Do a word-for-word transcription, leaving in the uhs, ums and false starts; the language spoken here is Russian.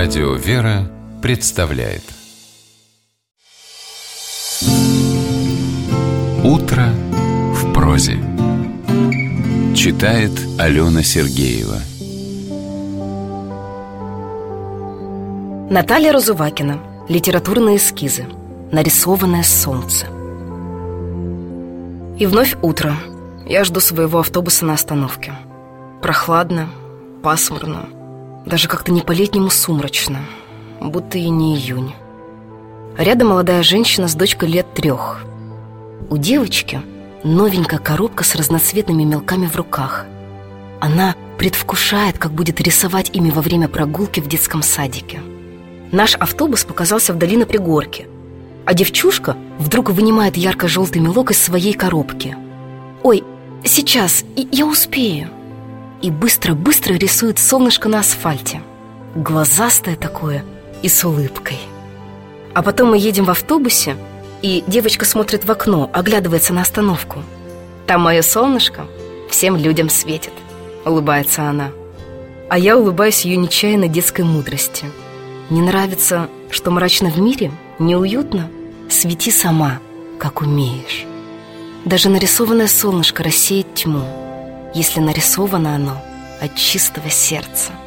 Радио «Вера» представляет «Утро в прозе». Читает Алена Сергеева. Наталья Розувакина. Литературные эскизы. Нарисованное солнце. И вновь утро. Я жду своего автобуса на остановке. Прохладно, пасмурно, даже как-то не по-летнему сумрачно, будто и не июнь. Рядом молодая женщина с дочкой лет трех. У девочки новенькая коробка с разноцветными мелками в руках. Она предвкушает, как будет рисовать ими во время прогулки в детском садике. Наш автобус показался вдали на пригорке, а девчушка вдруг вынимает ярко-желтый мелок из своей коробки. «Ой, сейчас, я успею!» И быстро-быстро рисует солнышко на асфальте. Глазастое такое и с улыбкой. А потом мы едем в автобусе, и девочка смотрит в окно, оглядывается на остановку. «Там мое солнышко всем людям светит», — улыбается она. А я улыбаюсь ее нечаянной детской мудрости. Не нравится, что мрачно в мире, неуютно? Свети сама, как умеешь. Даже нарисованное солнышко рассеет тьму, если нарисовано оно от чистого сердца.